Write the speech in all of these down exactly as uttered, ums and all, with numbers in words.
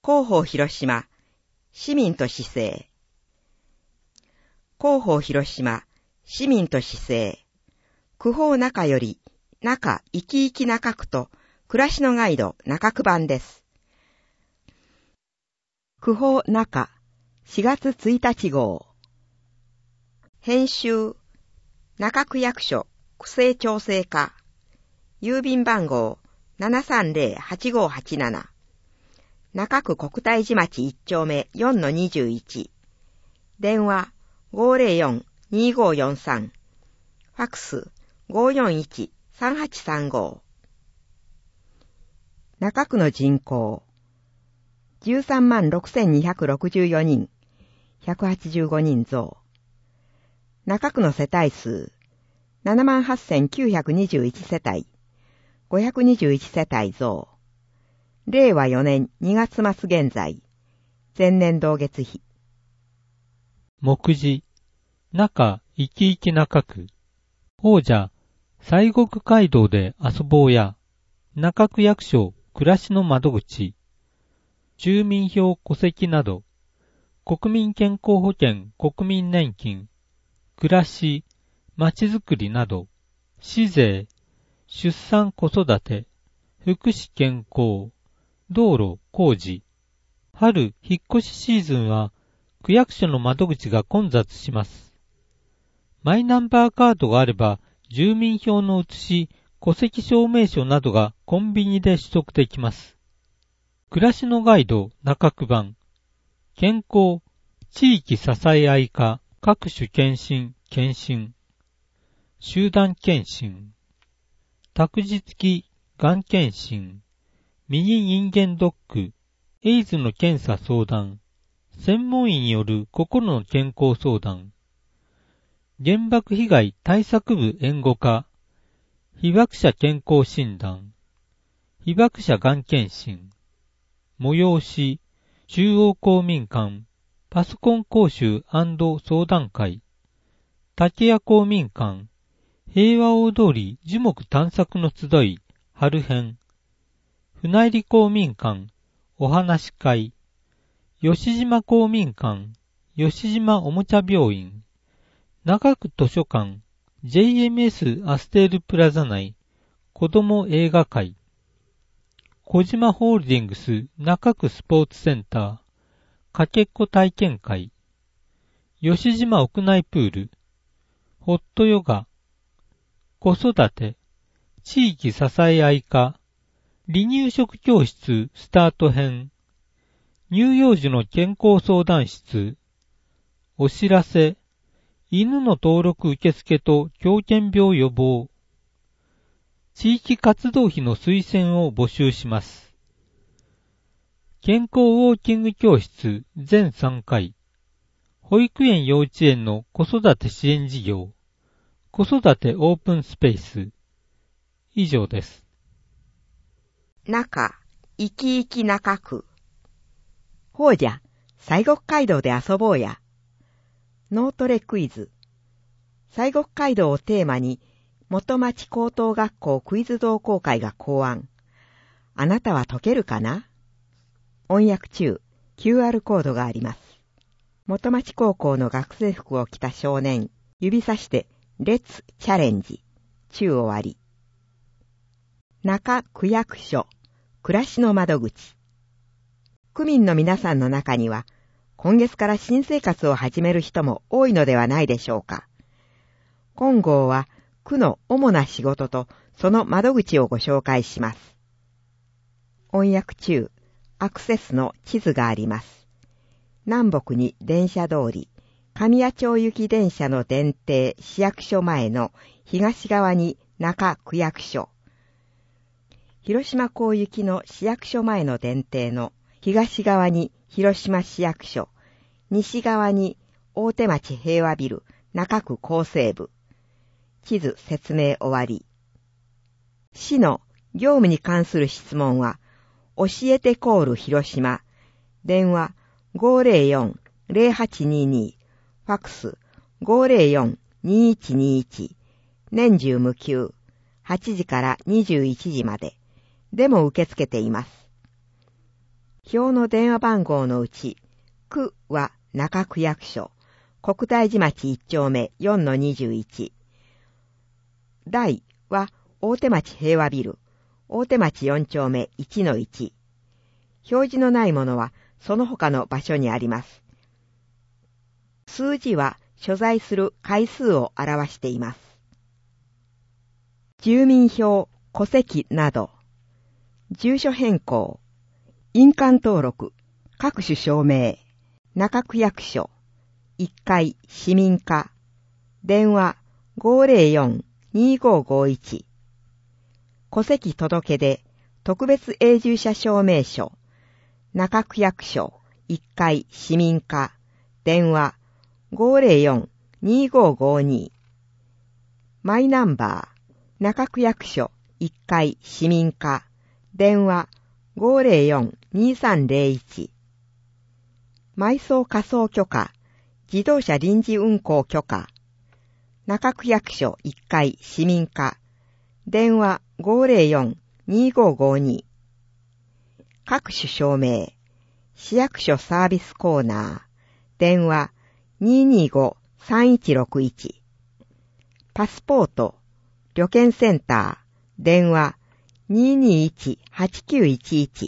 広報広島、市民と市政。広報広島、市民と市政。区報中より、中生き生き中区と、暮らしのガイド中区版です。区報中、しがつついたち号。編集、中区役所、区政調整課。郵便番号、ななさんぜろはちごはちなな。中区国体寺町いち丁目 よんのにじゅういち。電話 ごーぜろよんにーごーよんさん。ファックス ごーよんいちさんはちさんご。中区の人口 じゅうさんまんろくせんにひゃくろくじゅうよにん、ひゃくはちじゅうごにん増。中区の世帯数 ななまんはっせんきゅうひゃくにじゅういち 世帯、ごひゃくにじゅういち世帯増。れいわよねんにがつ末現在、前年同月比。 目次、中生き生き中区。王者、西国街道で遊ぼうや、中区役所暮らしの窓口、住民票戸籍など、国民健康保険国民年金、暮らし、まちづくりなど、市税、出産子育て、福祉健康、道路工事。春引っ越しシーズンは区役所の窓口が混雑します。マイナンバーカードがあれば住民票の写し、戸籍証明書などがコンビニで取得できます。暮らしのガイド中区版。健康、地域支え合い課、各種検診、検診。集団検診。託児付き、がん検診。ミニ人間ドック、エイズの検査相談、専門医による心の健康相談、原爆被害対策部援護課、被爆者健康診断、被爆者がん検診、催し、中央公民館、パソコン講習&相談会、竹谷公民館、平和大通り樹木探索の集い、春編、船入公民館、お話会、吉島公民館、吉島おもちゃ病院、中区図書館、ジェイエムエス アステールプラザ内、子ども映画会、小島ホールディングス中区スポーツセンター、かけっこ体験会、吉島屋内プール、ホットヨガ、子育て、地域支え合い課、離乳食教室スタート編、乳幼児の健康相談室、お知らせ、犬の登録受付と狂犬病予防、地域活動費の推薦を募集します。健康ウォーキング教室全さんかい、保育園幼稚園の子育て支援事業、子育てオープンスペース、以上です。 中、生き生き中区。ほうじゃ、西国街道で遊ぼうや。脳トレクイズ。西国街道をテーマに、元町高等学校クイズ同好会が考案。あなたは解けるかな？音訳中、キューアール コードがあります。元町高校の学生服を着た少年、指さして、レッツチャレンジ。中終わり。中区役所。暮らしの窓口。区民の皆さんの中には、今月から新生活を始める人も多いのではないでしょうか。今号は、区の主な仕事とその窓口をご紹介します。音訳中、アクセスの地図があります。南北に電車通り、神谷町行き電車の電停市役所前の東側に中区役所。広島港行きの市役所前の電停の東側に広島市役所、西側に大手町平和ビル中区厚生部。地図説明終わり。市の業務に関する質問は、教えてコール広島、電話 ごーぜろよんぜろはちにーにー、ファックス ごーぜろよんにーいちにーいち、年中無休、はちじからにじゅういちじまで。でも受け付けています。 表の電話番号のうち、区は中区役所、国大寺町いち丁目 よんのにじゅういち。大は大手町平和ビル、大手町よん丁目 いちのいち。表示のないものはその他の場所にあります。数字は所在する回数を表しています。住民票、戸籍など、住所変更、印鑑登録、各種証明、中区役所、いっかい市民課、電話 ごーぜろよん にーごーごーいち、戸籍届出、特別永住者証明書、中区役所、いっかい市民課、電話 ごーぜろよん にーごーごーに、マイナンバー、中区役所、いっかい市民課、電話 ごーぜろよん にーさんぜろいち、埋葬火葬許可、自動車臨時運行許可、中区役所いっかい市民課、電話 ごーぜろよん にーごーごーに、各種証明、市役所サービスコーナー、電話 にーにーご さんいちろくいち、パスポート、旅券センター、電話 にーにーいち はちきゅういちいち、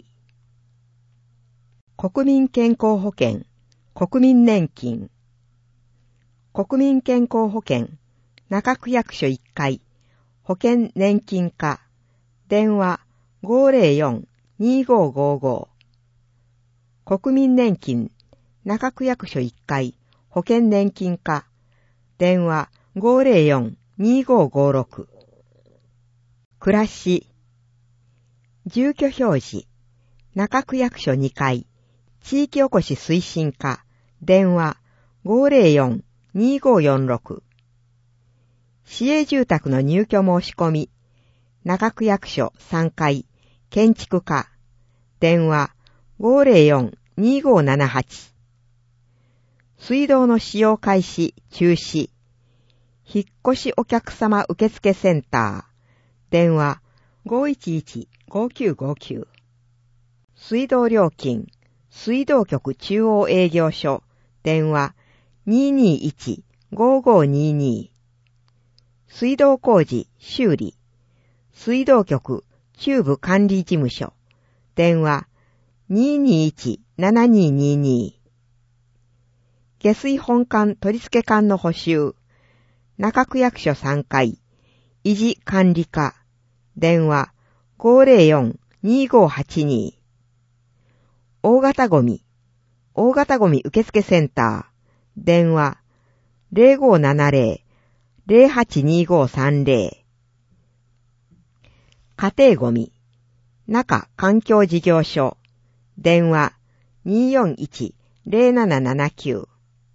国民健康保険、国民年金、国民健康保険、中区役所いっかい、保険年金課、電話 ごーぜろよん にーごーごーごー、国民年金、中区役所いっかい、保険年金課、電話 ごーぜろよん にーごーごーろく、暮らし、住居表示、中区役所にかい、地域おこし推進課、電話 ごーぜろよん にーごーよんろく、市営住宅の入居申し込み、中区役所さんかい、建築課、電話 ごーぜろよん にーごーななはち、水道の使用開始中止、引っ越しお客様受付センター、電話 ごーいちいち ごーきゅうごーきゅう、水道料金、水道局中央営業所、電話 にーにーいち ごーごーにーにー、水道工事修理、水道局中部管理事務所、電話 にーにーいち ななにーにーにー、下水本管取付管の補修、中区役所さんかい、維持管理課、電話 ごーぜろよん にーごーはちにー、大型ゴミ、大型ゴミ受付センター、電話 ぜろごーななぜろ ぜろはちにーごーさんぜろ、家庭ゴミ、中環境事業所、電話 にーよんいち ぜろななななきゅう、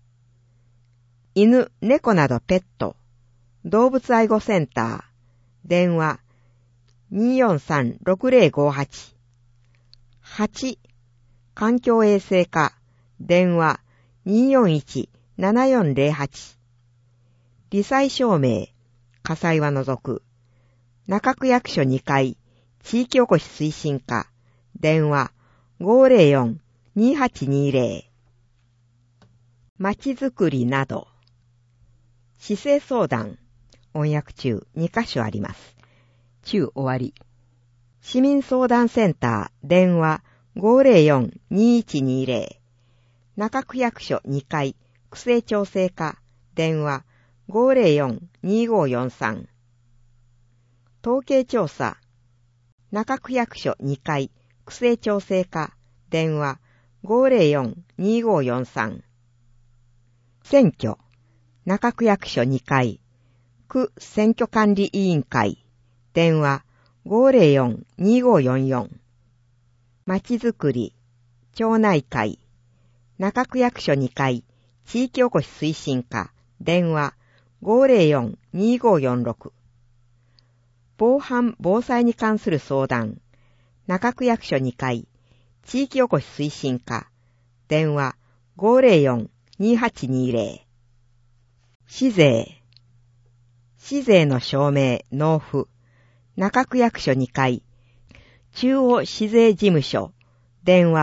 犬、猫などペット、動物愛護センター、電話 にーよんさん ろくぜろごーはち、はち、環境衛生課、電話 にーよんいち ななよんぜろはち、罹災証明、火災は除く、中区役所にかい、地域おこし推進課、電話 ごーぜろよん にーはちにーぜろ、まちづくりなど、市政相談、音訳中にかしょあります。中終わり。市民相談センター、電話 ごーぜろよん にーいちにーぜろ、中区役所にかい、区政調整課、電話 ごーぜろよん にーごーよんさん、統計調査、中区役所にかい、区政調整課、電話 ごーぜろよん にーごーよんさん、選挙、中区役所にかい、区選挙管理委員会、電話 ごーぜろよん にーごーよんよん、まちづくり、町内会、中区役所にかい、地域おこし推進課、電話 ごーぜろよん にーごーよんろく、防犯防災に関する相談、中区役所にかい、地域おこし推進課、電話 ごーぜろよん にーはちにーぜろ、市税、市税の証明、納付、中区役所にかい、中央市税事務所、電話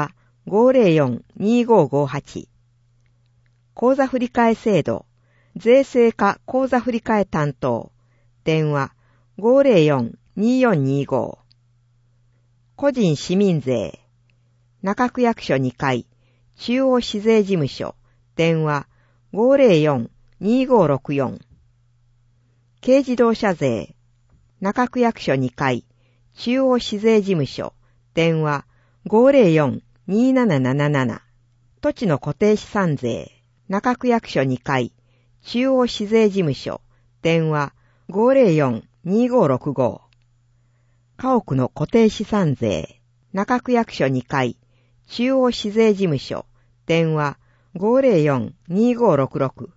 ごゼロよん にごごはち。口座振替制度、税制課口座振替担当、電話ごゼロよん によんにご。個人市民税、中区役所にかい、中央市税事務所、電話ごゼロよん にごろくよん。軽自動車税、中区役所にかい、中央市税事務所、電話ごゼロよん になななななな。土地の固定資産税、中区役所にかい、中央市税事務所、電話ごゼロよん にごろくご。家屋の固定資産税、中区役所にかい、中央市税事務所、電話ごゼロよん にごろくろく。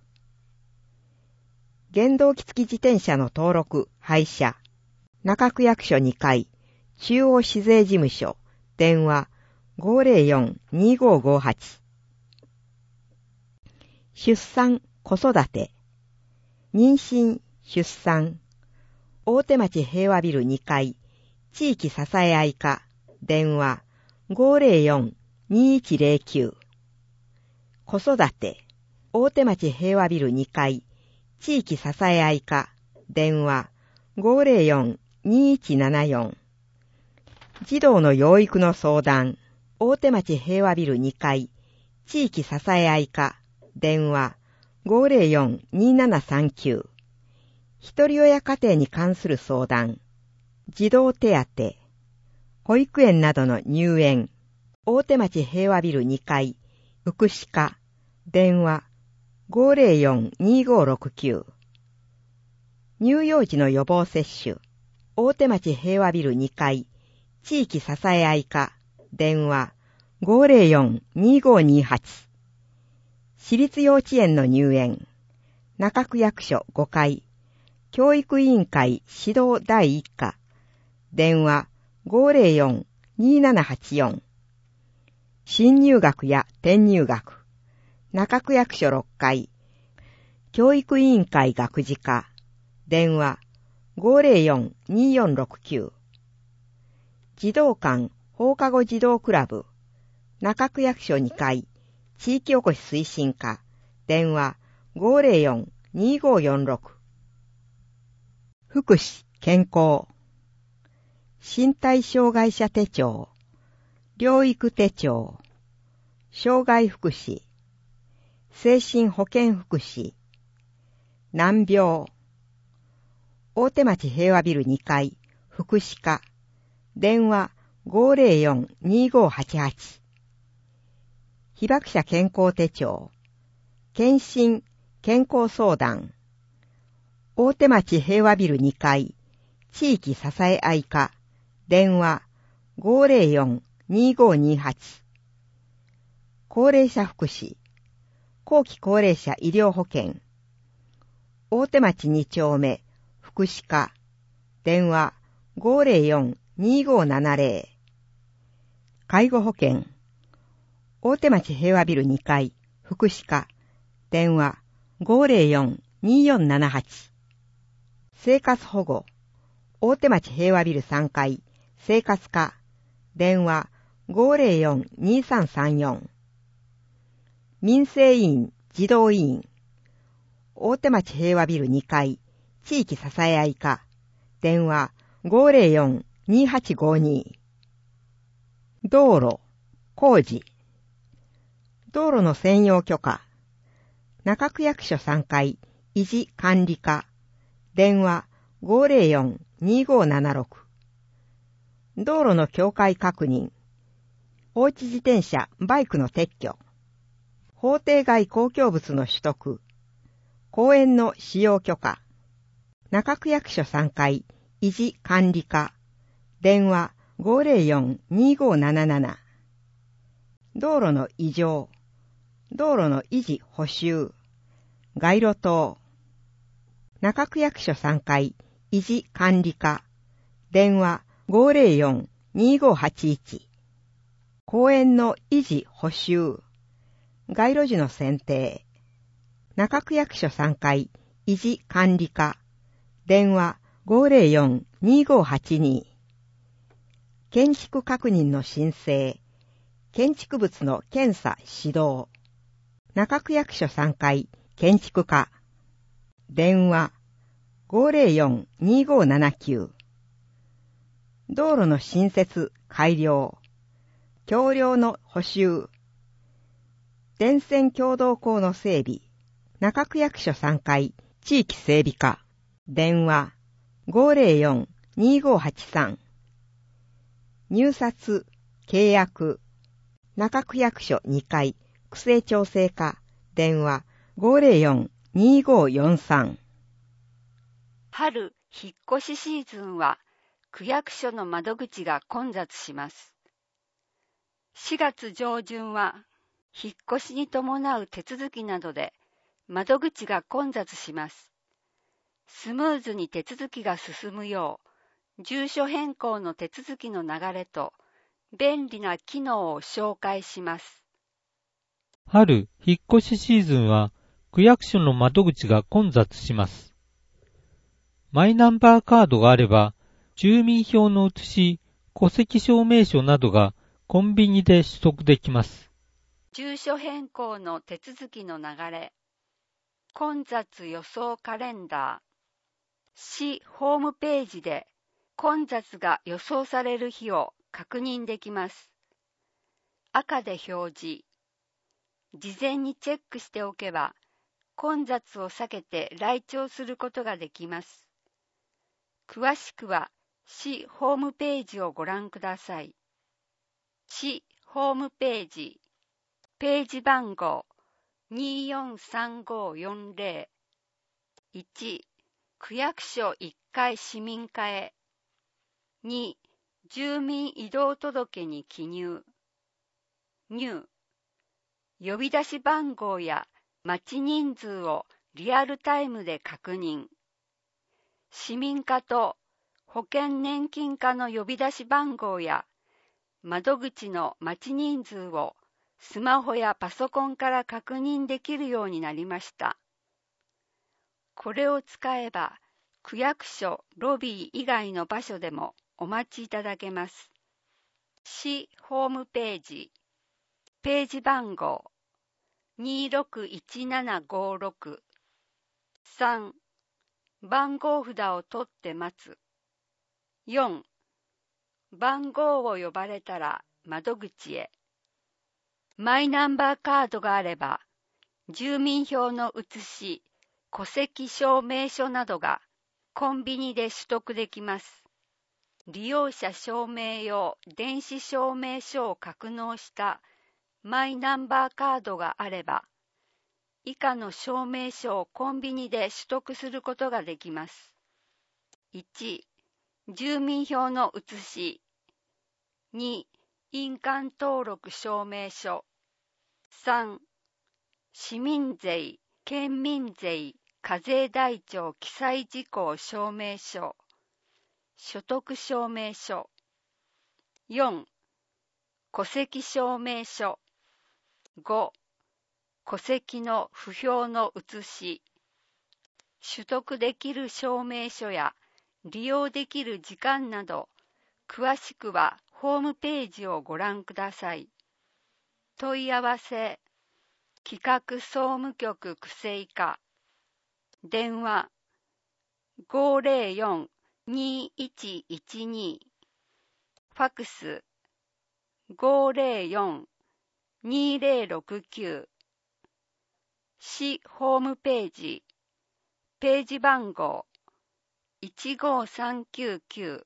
原動機付き自転車の登録、廃車、中区役所にかい、中央市税事務所、電話ごゼロよん にごごはち。出産、子育て、妊娠、出産、大手町平和ビルにかい、地域支え合い課、電話ごゼロよん にいちゼロきゅう。子育て、大手町平和ビルにかい、地域支え合い課、電話ごゼロよん にいちななよん。児童の養育の相談、大手町平和ビルにかい、地域支え合い課、電話ごゼロよん にななさんきゅう。一人親家庭に関する相談、児童手当、保育園などの入園、大手町平和ビルにかい、福祉課、電話ごゼロよん にごろくきゅう。乳幼児の予防接種、大手町平和ビルにかい、地域支え合い課、電話ごゼロよん にごにはち。私立幼稚園の入園、中区役所ごかい、教育委員会指導だいいっ課、電話ごゼロよん にななはちよん。新入学や転入学、中区役所ろっかい、教育委員会学事課、電話ごゼロよん によんろくきゅう。児童館放課後児童クラブ、中区役所にかい、地域おこし推進課、電話ごゼロよん にごよんろく。福祉、健康、身体障害者手帳、療育手帳、障害福祉、精神保健福祉、難病、大手町平和ビルにかい、福祉課、電話ごゼロよん にごはちはち。被爆者健康手帳、検診、健康相談、大手町平和ビルにかい、地域支え合い課、電話ごゼロよん にごにはち。高齢者福祉、後期高齢者医療保険、大手町に丁目、福祉課、電話ごゼロよん にごななゼロ。介護保険、大手町平和ビルにかい、福祉課、電話ごゼロよん によんななはち。生活保護、大手町平和ビルさんかい、生活課、電話ごゼロよん にさんさんよん。民生委員、児童委員、大手町平和ビルにかい、地域支え合い課、電話ごゼロよん にはちごに。道路、工事、道路の専用許可、中区役所さんかい、維持管理課、電話ごゼロよん にごななろく。道路の境界確認、放置自転車、バイクの撤去、法定外公共物の取得、公園の使用許可、中区役所さんかい、維持管理課、電話ごゼロよん にごなななな。道路の異常、道路の維持補修、街路灯、中区役所さんかい、維持管理課、電話ごゼロよん にごはちいち。公園の維持補修、街路樹の選定、中区役所さんかい、維持管理課、電話ごゼロよん にごはちに。建築確認の申請、 建築物の検査指導。中区役所さんかい建築課。電話 ごーぜろよん にーごーななきゅう。道路の新設改良。橋梁の補修。電線共同溝の整備。中区役所さんかい地域整備課。電話 ごーぜろよん にーごーはちさん。入札契約。中区役所にかい区政調整課。電話 ごーぜろよん にーごーよんさん。 春引っ越しシーズンは区役所の窓口が混雑します。しがつ上旬は引っ越しに伴う手続きなどで窓口が混雑します。スムーズに手続きが進むよう、住所変更の手続きの流れと便利な機能を紹介します。 春引っ越しシーズンは区役所の窓口が混雑します。マイナンバーカードがあれば、住民票の写し、戸籍証明書などがコンビニで取得できます。 住所変更の手続きの流れ。混雑予想カレンダー。市ホームページで混雑が予想される日を確認できます。赤で表示。事前にチェックしておけば、混雑を避けて来庁することができます。詳しくは市ホームページをご覧ください。市ホームページ、ページ番号 にーよんさんごーよんぜろ。いち、区役所いっかい市民課へ。に、住民移動届に記入。入、呼び出し番号や待ち人数をリアルタイムで確認。市民課と保険年金課の呼び出し番号や窓口の待ち人数をスマホやパソコンから確認できるようになりました。これを使えば区役所ロビー以外の場所でもお待ちいただけます。市ホームページ、ページ番号 にーろくいちななごーろく。さん、番号札を取って待つ。よん、番号を呼ばれたら窓口へ。マイナンバーカードがあれば、住民票の写し、戸籍証明書などがコンビニで取得できます。利用者証明用電子証明書を格納したマイナンバーカードがあれば、以下の証明書をコンビニで取得することができます。いち、住民票の写し。に、印鑑登録証明書。さん、市民税、県民税、課税台帳記載事項証明書。所得証明書。よん、戸籍証明書。ご、戸籍の不評の写し。取得できる証明書や利用できる時間など、詳しくはホームページをご覧ください。問い合わせ、企画総務局区政課。電話、ごーぜろよん にーいちいちに。ファクス、ごーぜろよん にーぜろろくきゅう。市ホームページ、ページ番号いちごさんきゅうきゅう。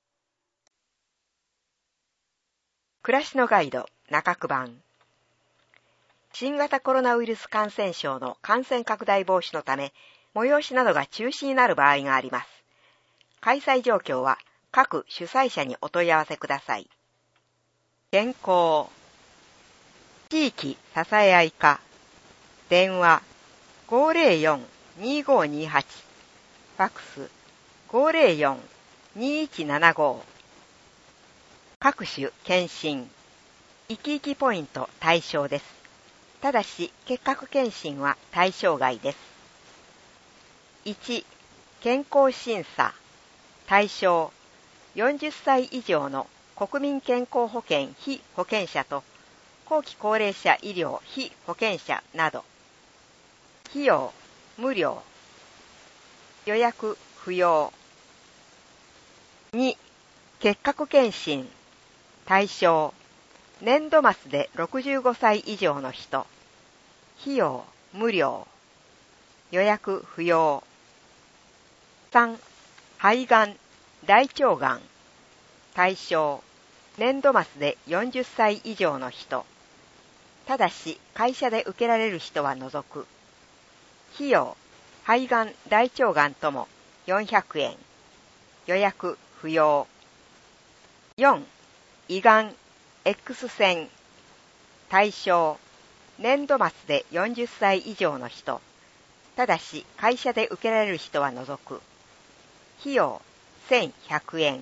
暮らしのガイド中区版。新型コロナウイルス感染症の感染拡大防止のため、催しなどが中止になる場合があります。開催状況は各主催者にお問い合わせください。健康、地域支え合い課。電話 ごーぜろよん にーごーにーはち。ファクス ごーぜろよん にーいちななご。各種検診、生き生きポイント対象です。ただし結核検診は対象外です。いち、健康審査。対象、よんじゅっさい以上の国民健康保険被保険者と後期高齢者医療非保険者など。費用無料。予約不要。に、結核検診対象年度末でろくじゅうごさい以上の人。費用無料。予約不要。さん、肺がん、大腸がん対象年度末でよんじゅっさい以上の人。ただし会社で受けられる人は除く。費用肺がん、大腸がんともよんひゃくえん。予約不要。よん、胃がん X 線対象年度末でよんじゅっさい以上の人。ただし会社で受けられる人は除く。費用せんひゃくえん。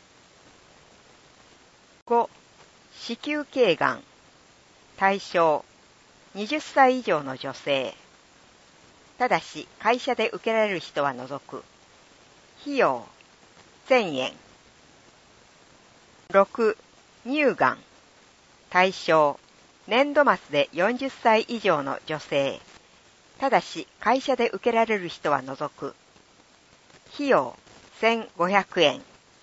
ご、子宮頸がん対象はたち以上の女性。ただし会社で受けられる人は除く。費用せんえん。ろく、乳がん対象年度末でよんじゅっさい以上の女性。ただし会社で受けられる人は除く。費用せんごひゃくえん。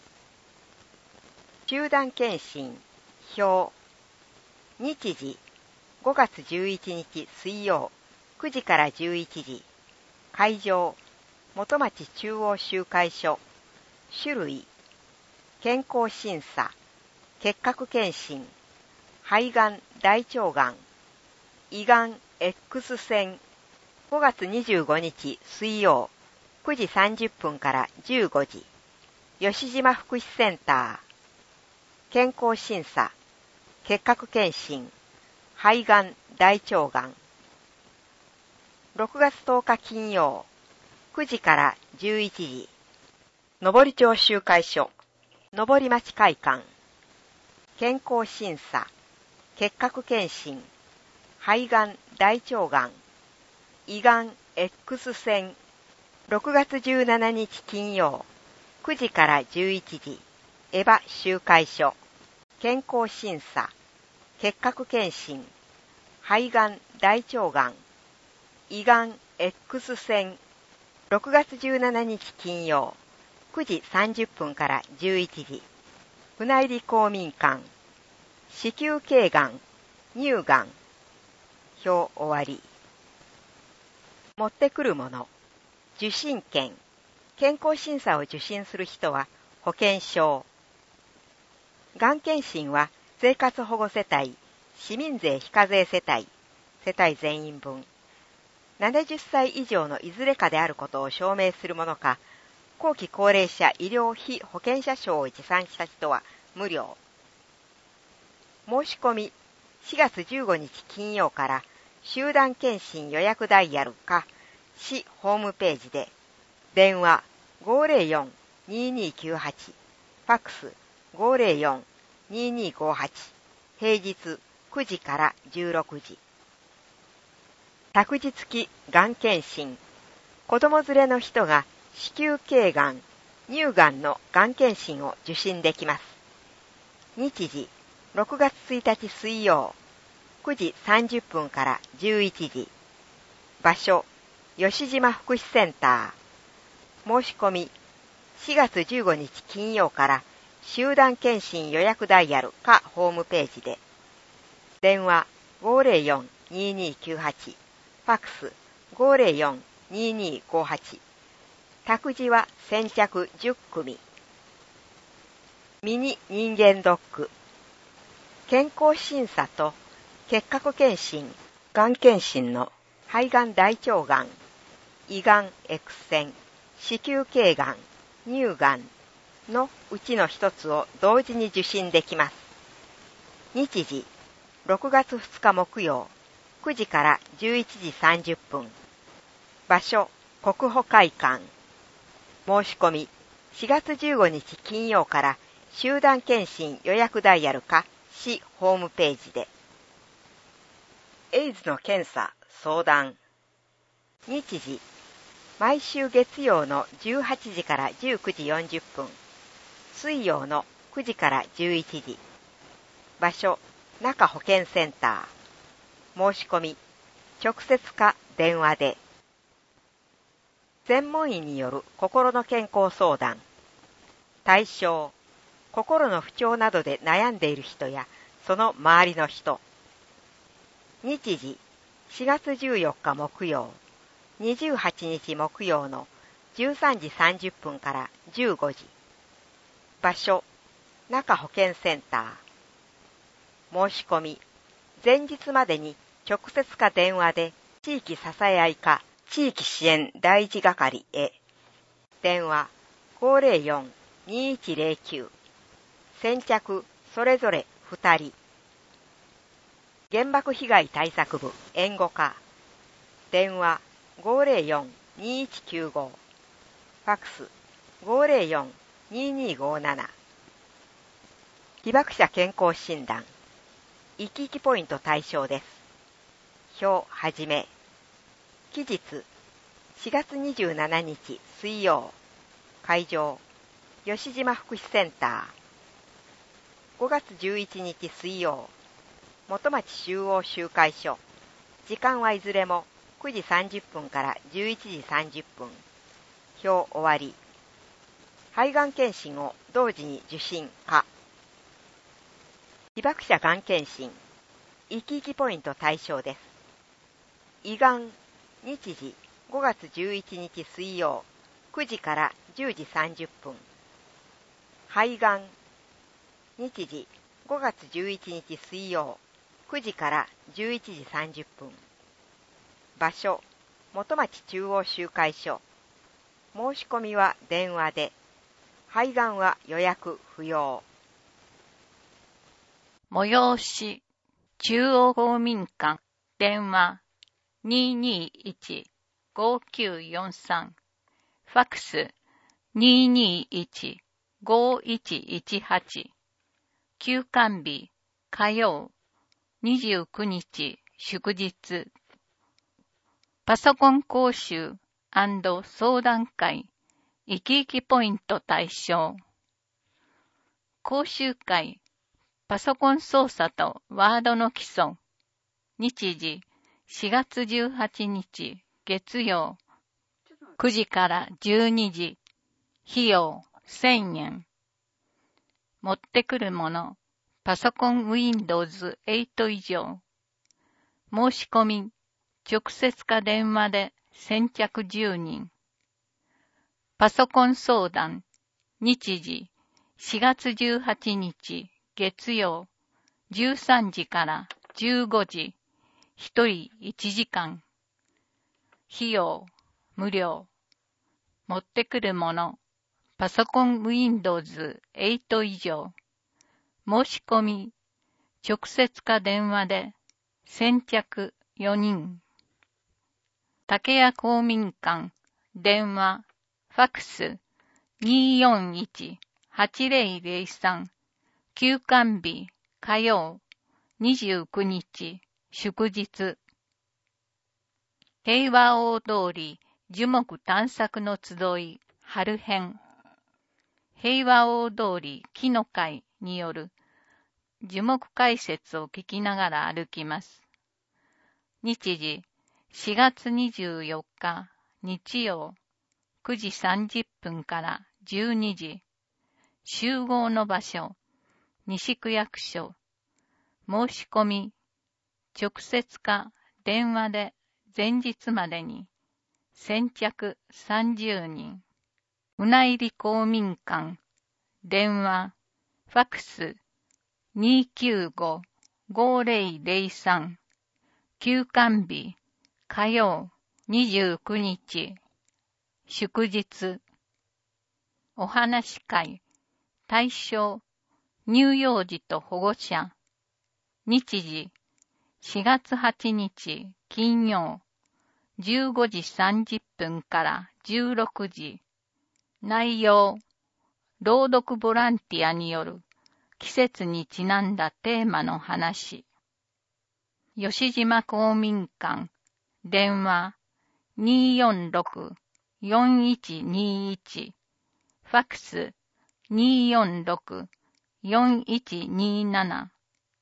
集団検診表日時ごがつじゅういちにち水曜くじからじゅういちじ。会場元町中央集会所。種類健康審査、結核検診、肺がん、大腸がん、胃がん X 線。ごがつにじゅうごにち水曜くじさんじゅっぷんからじゅうごじ。吉島福祉センター。健康審査、結核検診、肺がん、大腸がん。ろくがつとおか金曜くじからじゅういちじ。登町集会所、登町会館。健康審査、結核検診、肺がん、大腸がん、胃がん X 線。ろくがつじゅうしちにち金曜くじからじゅういちじ。エヴァ集会所。健康審査、結核検診、肺がん、大腸がん、胃がん X 線。ろくがつじゅうしちにち金曜くじさんじゅっぷんからじゅういちじ。船入公民館。子宮頸がん、乳がん。表終わり。持ってくるもの。受診券。健康審査を受診する人は保険証。がん検診は生活保護世帯、市民税非課税世帯、世帯全員分。ななじゅっさい以上のいずれかであることを証明するものか、後期高齢者医療費保険者証を持参した人は無料。申し込みしがつじゅうごにち金曜から集団検診予約ダイヤルか市ホームページで、電話 ごーぜろよん にーにーきゅうはち、ファックス ごーぜろよん にーにーごはち、平日くじからじゅうろくじ。託児付きがん検診。子供連れの人が子宮頸がん、乳がんのがん検診を受診できます。日時ろくがつついたち水曜くじさんじゅっぷんからじゅういちじ。場所吉島福祉センター。申し込みしがつじゅうごにち金曜から集団検診予約ダイヤルかホームページで、電話 ごーぜろよん にーにーきゅうはち、ファックス ごーぜろよん にーにーごはち。託児は先着じゅっくみ。ミニ人間ドック。健康審査と結核検診、がん検診の肺がん、大腸がん、胃がん X 線、子宮頸がん、乳がんのうちの一つを同時に受診できます。日時ろくがつふつか木曜くじからじゅういちじさんじゅっぷん。場所国保会館。申し込みしがつじゅうごにち金曜から集団検診予約ダイヤルか市ホームページで。エイズの検査相談。日時毎週月曜のじゅうはちじからじゅうくじよんじゅっぷん、水曜のくじからじゅういちじ。場所中保健センター。申し込み、直接か電話で。専門医による心の健康相談。対象、心の不調などで悩んでいる人やその周りの人。日時、しがつじゅうよっか木曜、にじゅうはちにち木曜のじゅうさんじさんじゅっぷんからじゅうごじ。場所、中保健センター。申し込み、前日までに直接か電話で地域支え合い課地域支援第一係へ。電話 ごーぜろよん にーいちぜろきゅう。先着それぞれふたり。原爆被害対策部援護課。電話 ごーぜろよん にーいちきゅうご。ファックス ごーぜろよん にーにーごーなな。被爆者健康診断。生き生きポイント対象です。表はじめ。期日しがつにじゅうしちにち水曜。会場吉島福祉センター。ごがつじゅういちにち水曜。元町中央集会所。時間はいずれもくじさんじゅっぷんからじゅういちじさんじゅっぷん。表終わり。肺がん検診を同時に受診か。被爆者がん検診。生き生きポイント対象です。胃がん。日時ごがつじゅういちにち水曜くじからじゅうじさんじゅっぷん。肺がん。日時ごがつじゅういちにち水曜くじからじゅういちじさんじゅっぷん。場所元町中央集会所。申し込みは電話で。肺がんは予約不要。 催し中央公民館。電話 にーにーいち ごーきゅうよんさん。ファックス にーにーいち ごーいちいちはち。休館日火曜にじゅうくにち祝日。パソコン講習&相談会生き生きポイント対象。講習会パソコン操作とワードの基礎。日時しがつじゅうはちにち月曜くじからじゅうにじ。費用せんえん。持ってくるものパソコン ウィンドウズエイト以上。申し込み直接か電話で先着じゅうにん。パソコン相談。日時しがつじゅうはちにち月曜じゅうさんじからじゅうごじ。ひとりいちじかん。費用無料。持ってくるものパソコン ウィンドウズエイト以上。申し込み直接か電話で先着よにん。竹谷公民館。電話ファックス にーよんいち はちぜろぜろさん。休館日火曜にじゅうくにち祝日。平和大通り樹木探索の集い春編。平和大通り木の会による樹木解説を聞きながら歩きます。日時しがつにじゅうよっか日曜くじさんじゅっぷんからじゅうにじ。集合の場所西区役所。申し込み直接か電話で前日までに。先着さんじゅうにん。うな入り公民館。電話ファックス にーきゅうご ごーぜろぜろさん。休館日火曜にじゅうくにち祝日。お話し会対象乳幼児と保護者。日時しがつはちにち金曜じゅうごじさんじゅっぷんからじゅうろくじ。内容朗読ボランティアによる季節にちなんだテーマの話。吉島公民館。電話 にーよんろく よんいちにいち。ファックス にーよんろく よんいちになな。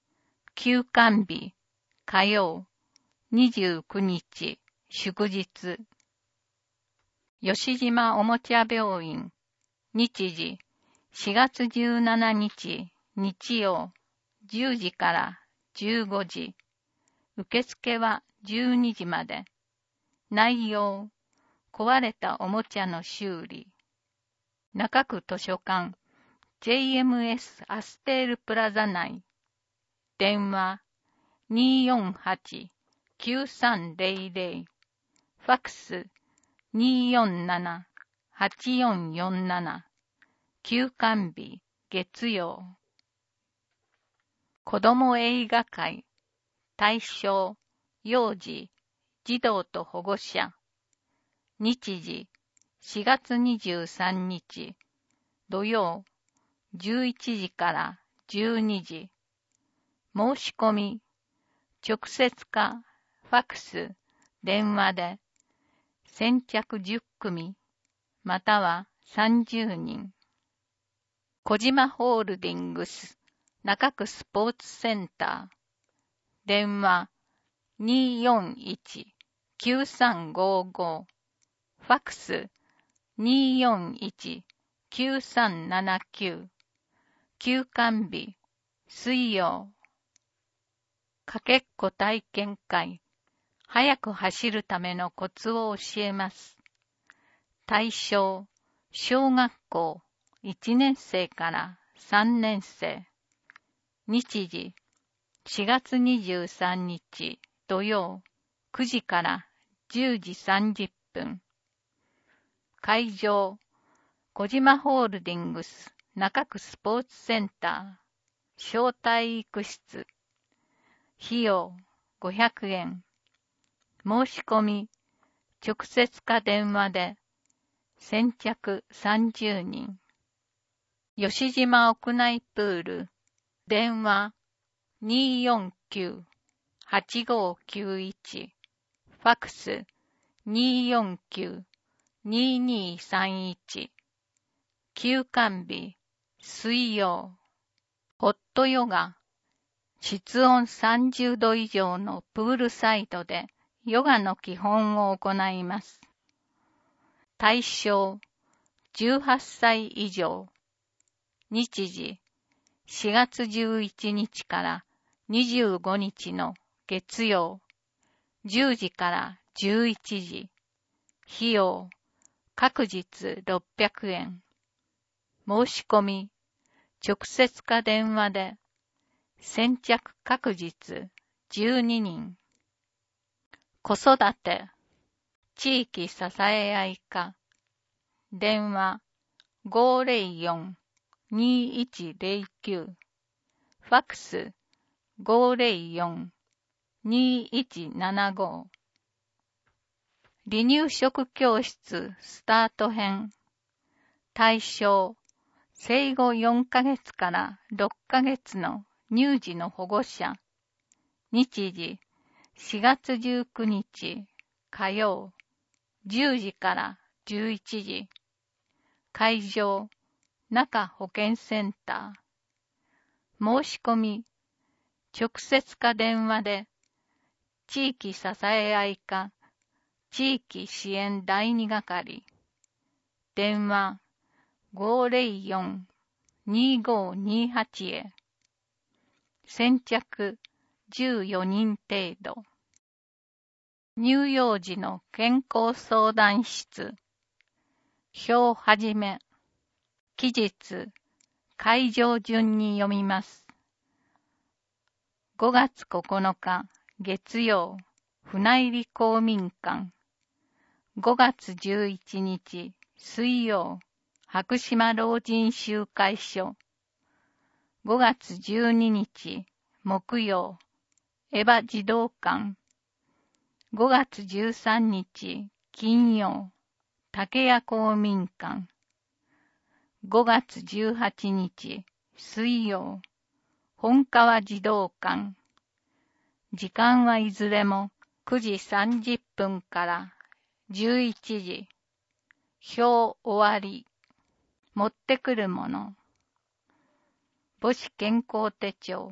休館日、火曜、にじゅうくにち、祝日。吉島おもちゃ病院、日時、しがつじゅうしちにち、日曜、じゅうじからじゅうごじ。受付はじゅうにじまで。内容、壊れたおもちゃの修理。中区図書館、ジェイエムエス アステールプラザ内。電話、にーよんはち きゅうさんぜろぜろ。ファックス、にーよんなな はちよんよんなな。休館日、月曜。子ども映画会、対象、幼児、児童と保護者。日時、しがつにじゅうさんにち、土曜、じゅういちじからじゅうにじ。申し込み、直接か、ファックス、電話で、先着じゅっくみ、またはさんじゅうにん。小島ホールディングス、中区スポーツセンター。電話、にーよんいち きゅうさんごご。ファックス、にーよんいち きゅうさんななきゅう。休館日、水曜。かけっこ体験会。速く走るためのコツを教えます。対象、小学校いちねんせいからさんねんせい。日時、しがつにじゅうさんにち土曜くじからじゅうじさんじゅっぷん。会場、小島ホールディングス中区スポーツセンター。小体育室。費用ごひゃくえん。申し込み、直接か電話で、先着さんじゅうにん。吉島屋内プール、電話にーよんきゅう はちごきゅういち。ファックスにーよんきゅう にーにーさんいち。休館日、水曜。ホットヨガ。室温さんじゅうど以上のプールサイドでヨガの基本を行います。対象、じゅうはっさい以上。日時、しがつじゅういちにちからにじゅうごにちの月曜、じゅうじからじゅういちじ。費用、各日ろっぴゃくえん。申し込み、直接か電話で、先着各日じゅうににん。子育て、地域支え合い課。電話ごーぜろよん にーいちぜろきゅう。ファックスごーぜろよん にーいちななご。離乳食教室スタート編。対象、生後よんかげつからろっかげつの乳児の保護者。日時、しがつじゅうくにち火曜、じゅうじからじゅういちじ。会場、中保健センター。申し込み、直接か電話で、地域支え合い課、地域支援だいに係。電話ごーぜろよん にーごーにーはち へ。先着じゅうよにん程度。乳幼児の健康相談室。表はじめ。期日、会場順に読みます。ごがつここのか月曜、船入公民館。ごがつじゅういちにち水曜、白島老人集会所。ごがつじゅうににち木曜、エヴァ児童館。ごがつじゅうさんにち金曜、竹谷公民館。ごがつじゅうはちにち水曜、本川児童館。時間はいずれもくじさんじゅっぷんからじゅういちじ。表終わり。持ってくるもの。母子健康手帳、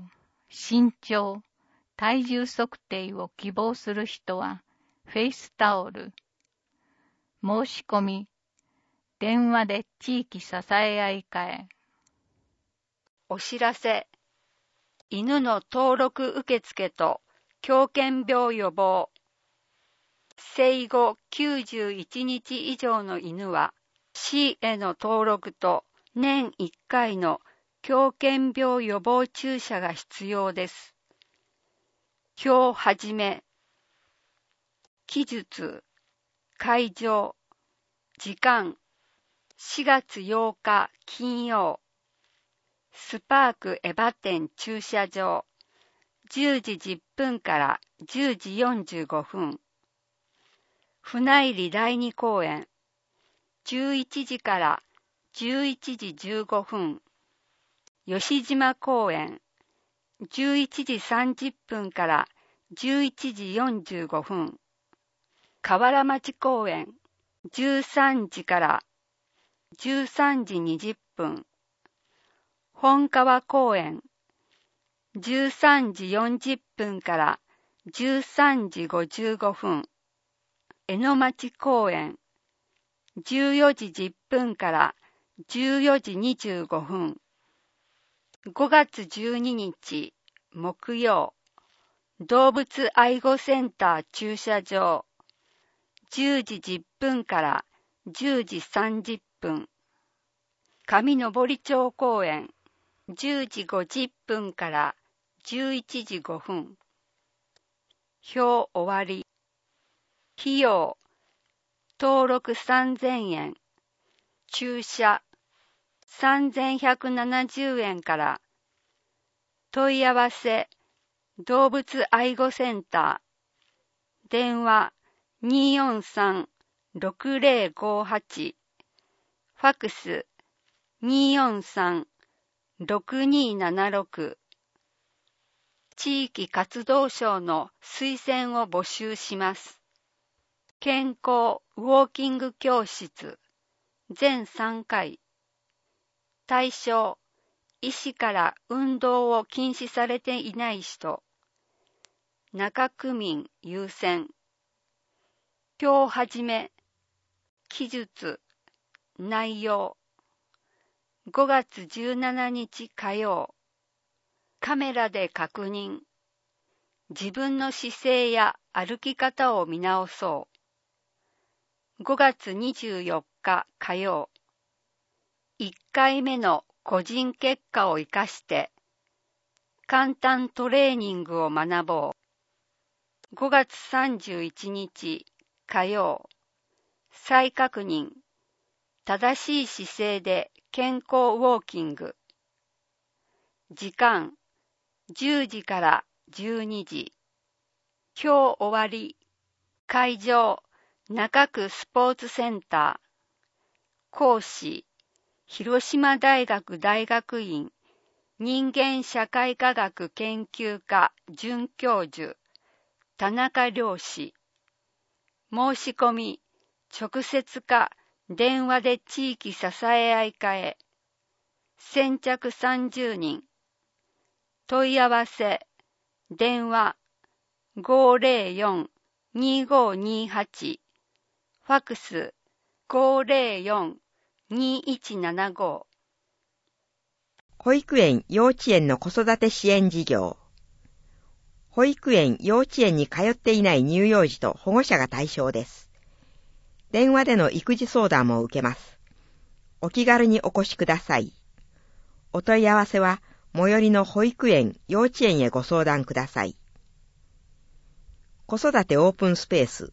身長、体重測定を希望する人は、フェイスタオル。申し込み、電話で地域支え合い会。 お知らせ。犬の登録受付と狂犬病予防。生後きゅうじゅういちにち以上の犬は C への登録と年いっかいの狂犬病予防注射が必要です。表はじめ。記述、会場、時間、しがつようか金曜。スパークエバ店駐車場、じゅうじじゅっぷんからじゅうじよんじゅうごふん。船入だいに公園、じゅういちじからじゅういちじじゅうごふん。吉島公園、じゅういちじさんじゅっぷんからじゅういちじよんじゅうごふん。河原町公園、じゅうさんじからじゅうさんじにじゅっぷん。本川公園、じゅうさんじよんじゅっぷんからじゅうさんじごじゅうごふん。江ノ町公園、じゅうよじじゅっぷんからじゅうよじにじゅうごふん。ごがつじゅうににち木曜、動物愛護センター駐車場、じゅうじじゅっぷんからじゅうじさんじゅっぷん。上登町公園、じゅうじごじゅっぷんからじゅういちじごふん。表終わり。費用、登録さんぜんえん、駐車さんぜんひゃくななじゅうえんから。問い合わせ、動物愛護センター、電話にーよんさんろくぜろごはち、ファクスにーよんさんろくにーななろく。地域活動省の推薦を募集します。健康ウォーキング教室全さんかい。対象、医師から運動を禁止されていない人。中区民優先。表はじめ。記述、内容。ごがつじゅうしちにち火曜。カメラで確認。自分の姿勢や歩き方を見直そう。ごがつにじゅうよっか火曜。いっかいめの個人結果を生かして簡単トレーニングを学ぼう。ごがつさんじゅういちにち火曜。再確認。正しい姿勢で健康ウォーキング。時間じゅうじからじゅうにじ。今日終わり。会場中区スポーツセンター。講師広島大学大学院人間社会科学研究科准教授田中良氏。申し込み直接か電話で地域支え合い課へ。先着さんじゅうにん。問い合わせ電話 ごーぜろよん にーごーにーはち、ファクス ごーぜろよん にーいちななご。 保育園幼稚園の子育て支援事業。保育園幼稚園に通っていない乳幼児と保護者が対象です。電話での育児相談も受けます。お気軽にお越しください。お問い合わせは最寄りの保育園幼稚園へご相談ください。子育てオープンスペース。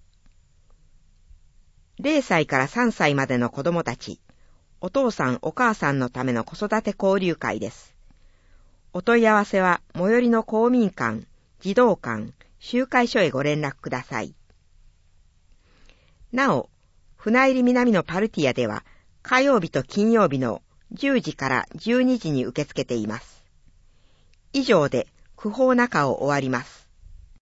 ぜろさいからさんさいまでの子どもたち、お父さんお母さんのための子育て交流会です。お問い合わせは最寄りの公民館、児童館、集会所へご連絡ください。なお、船入南のパルティアでは火曜日と金曜日のじゅうじからじゅうにじに受け付けています。以上で区報中を終わります。